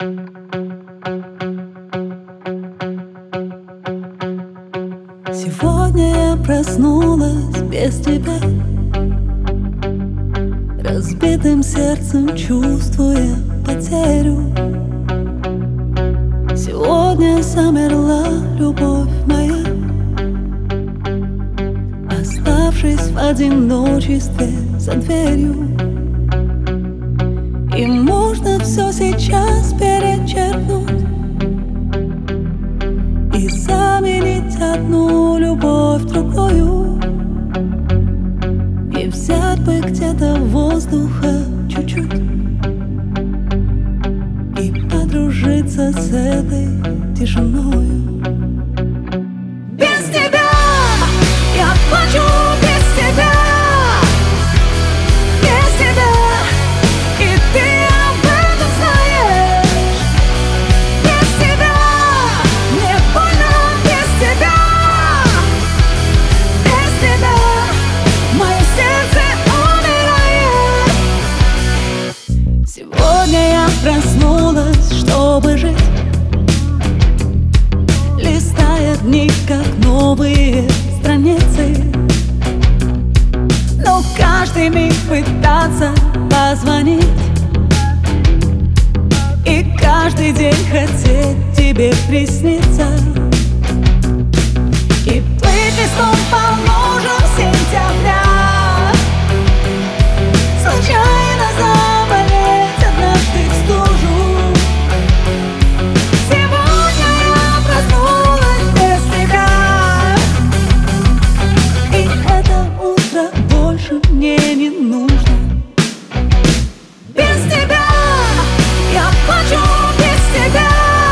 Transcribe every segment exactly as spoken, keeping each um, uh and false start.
Сегодня я проснулась без тебя, разбитым сердцем чувствуя потерю. Сегодня замерла любовь моя, оставшись в одиночестве за дверью. И можно все сейчас перечеркнуть и заменить одну любовь другую, и взять бы где-то воздуха чуть-чуть и подружиться с этой тишиною. Без тебя я плачу, без тебя, без тебя, и ты об этом знаешь. Без тебя мне больно, без тебя, без тебя мое сердце умирает. Сегодня я проснулась, чтобы жить, листая дни, как новые страницы. Но каждый миг пытаться позвонить и каждый день хотеть тебе присниться, и плыть листом по лужам сентября, случайно заболеть однажды в стужу. Сегодня я проснулась без тебя, и это утро больше мне не нужно. Без тебя я плачу, без тебя,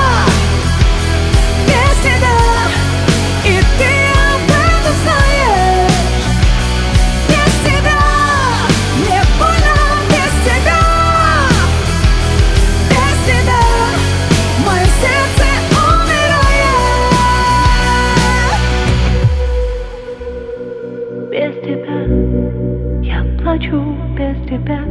без тебя, и ты об этом знаешь. Без тебя мне больно, без тебя, без тебя мое сердце умирает. Без тебя я плачу, без тебя,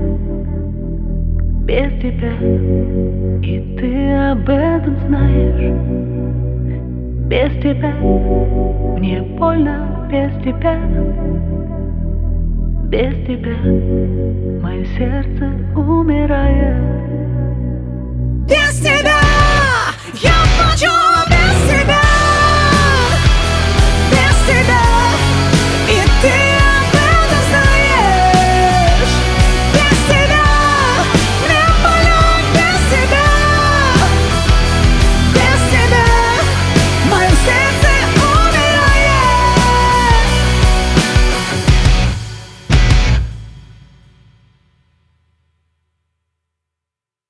без тебя, и ты об этом знаешь. Без тебя мне больно, без тебя, без тебя мое сердце умирает.